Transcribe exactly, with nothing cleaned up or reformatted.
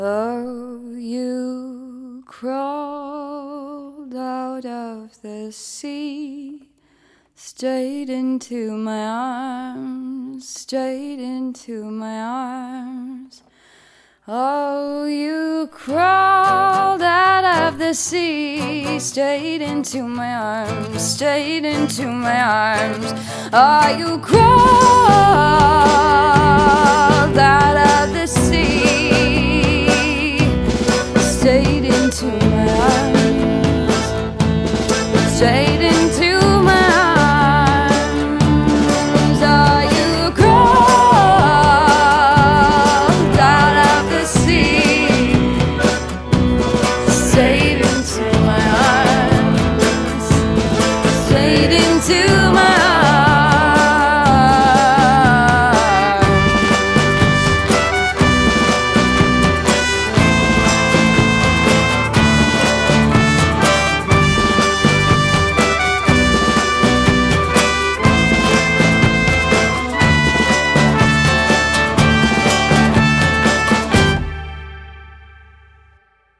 Oh, you crawled out of the sea, straight into my arms, straight into my arms. Oh, you crawled out of the sea, straight into my arms, straight into my arms. Oh, you crawled out of the sea, straight into my arms, straight into my arms. Oh, you crawled out of the sea, straight